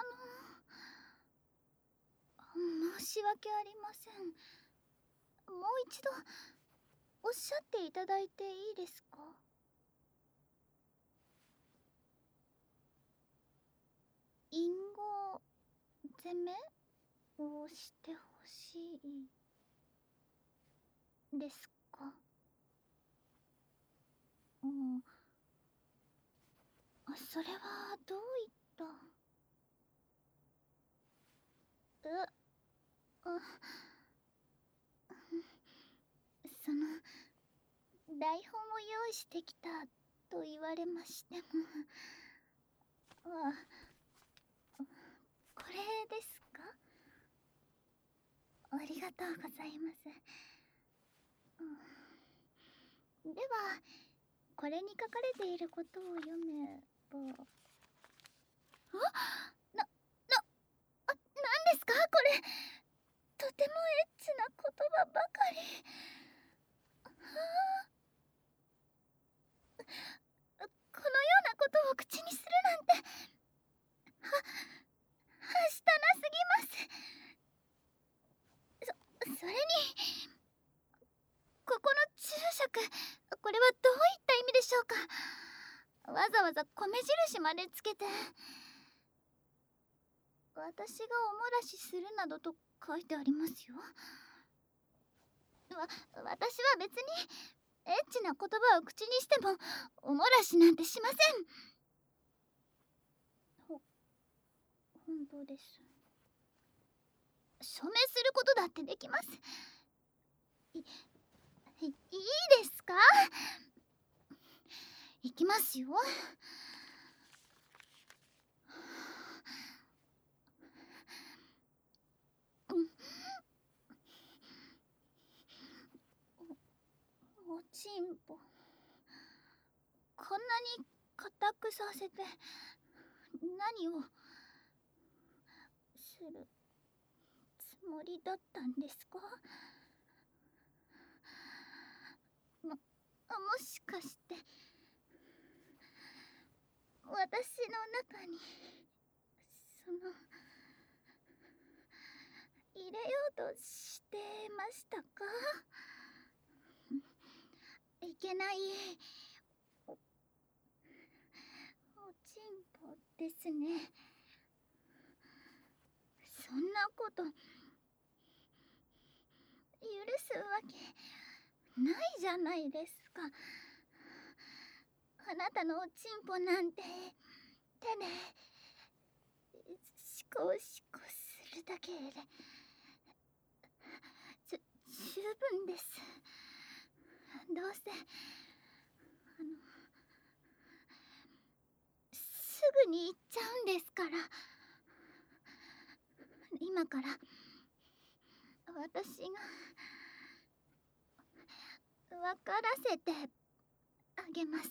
申し訳ありません。もう一度おっしゃっていただいていいですか？隠語攻めをしてほしいですか？うん、それはどういった。あ、その台本を用意してきたと言われましても。これですか？ありがとうございます。ではこれに書かれていることを読めば。な、なんですかこれ。とてもエッチな言葉ばかり。このようなことを口にするなんて。はしたなすぎます。それにここの注釈、これはどういった意味でしょうか？わざわざ米印までつけて。私がおもらしするなどと書いてありますよ。私は別にエッチな言葉を口にしてもおもらしなんてしません。本当です。署名することだってできます。いいですか？いきますよ。おちんぽ、こんなに固くさせて何をするつもりだったんですか？もしかして私の中にその入れようとしてましたか？いけないおちんぽですね。そんなこと許すわけないじゃないですか。あなたのおちんぽなんて手でシコシコするだけで十分です。どうせすぐに行っちゃうんですから。今から私が分からせてあげます。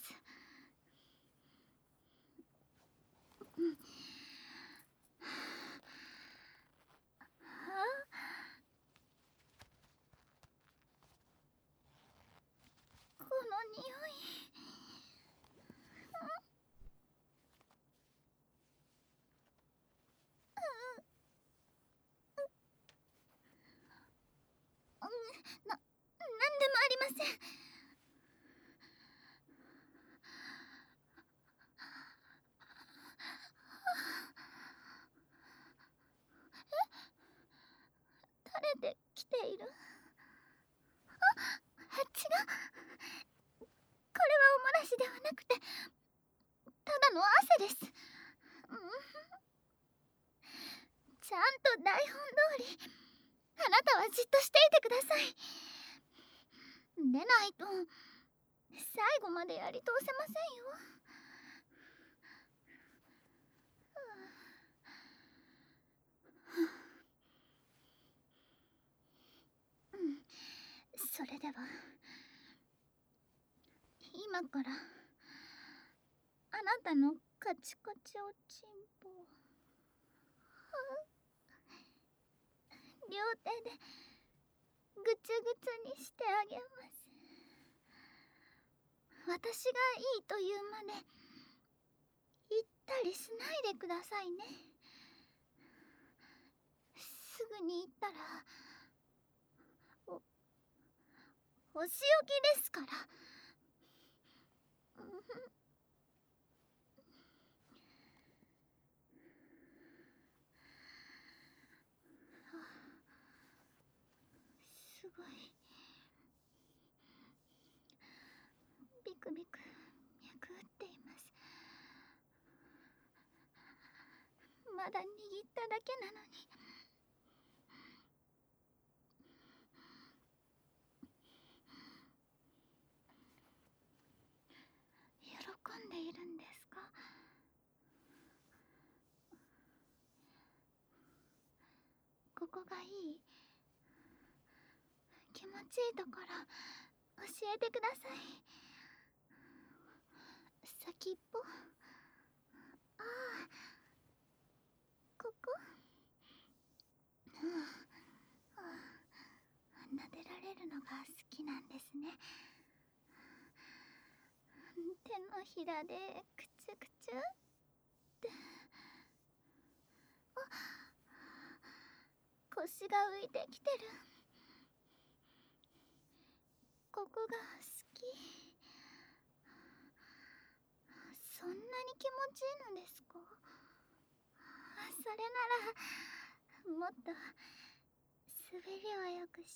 この匂い。なんでもありません。垂れてきている。違う、これはおもらしではなくてただの汗です。ちゃんと台本通りあなたはじっとしていてください。でないと最後までやり通せませんよ。それでは今からあなたのカチカチおちんぽを両手でぐちゅぐちゅにしてあげます。私がいいというまで言ったりしないでくださいね。 すぐに行ったらお仕置きですから。すごいビクビク脈打っています。まだ握っただけなのに。喜んでいるんですか？ここがいい？気持ちいいところ教えてください。先っぽ。ああ、ここ。撫でられるのが好きなんですね。手のひらでくちゅくちゅって。あ、腰が浮いてきてる。ここが好き。そんなに気持ちいいのですか？それならもっと滑りをよくして。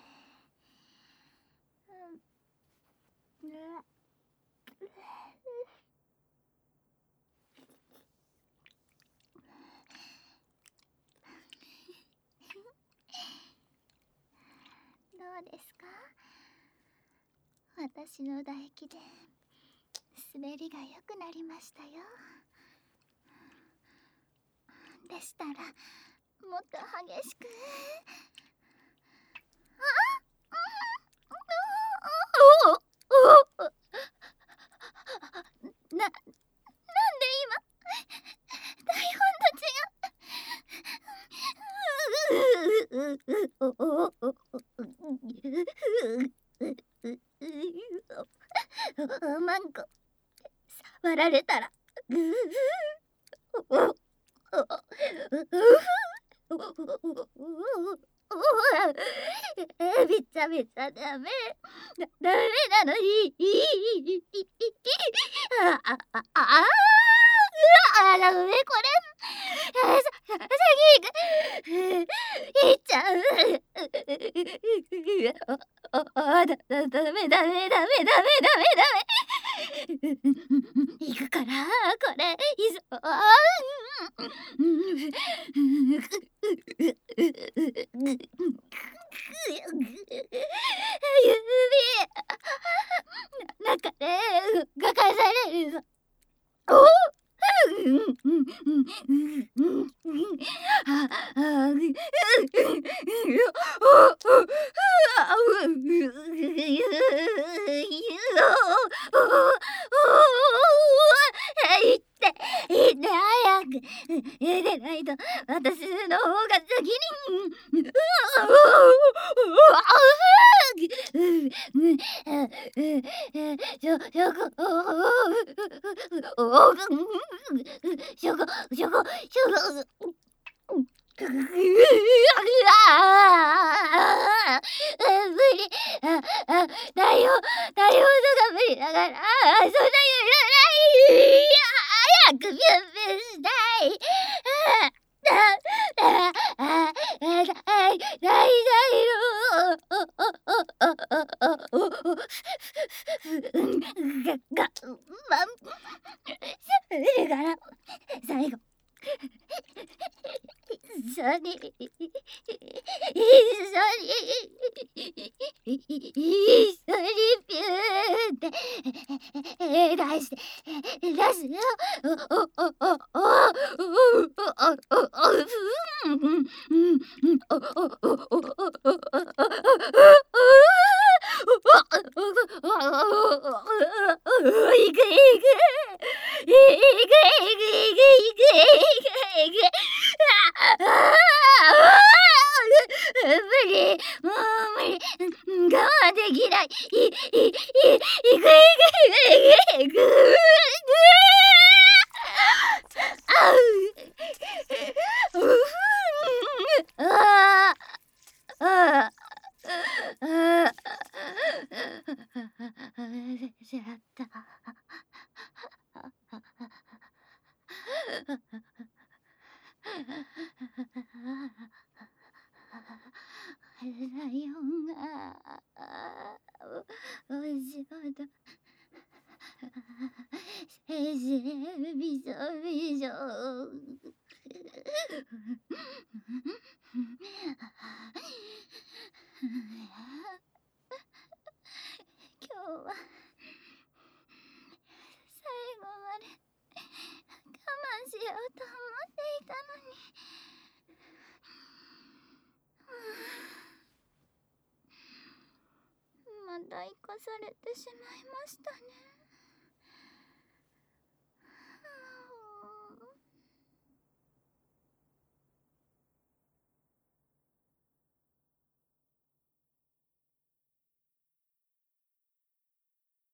どうですか？私の唾液で滑りが良くなりましたよ。でしたらもっと激しく。なんで今台本と違う。マンコ触られたらびちゃびちゃダメなのに。ダメこれ。先行っちゃう。ダメ行くからこれいそ。中で動かされるぞ。お早くでないと私の方が先に。無理。対応が無理だから、そんな早くビュンビュンしたい。それから最後一緒にビューって出すよ。無理、もう無理、我慢できない。いく。あべちゃった。ライオンがお仕事先生びしょびしょ。今日は最後まで我慢しようと思っていたのに。また生かされてしまいましたね。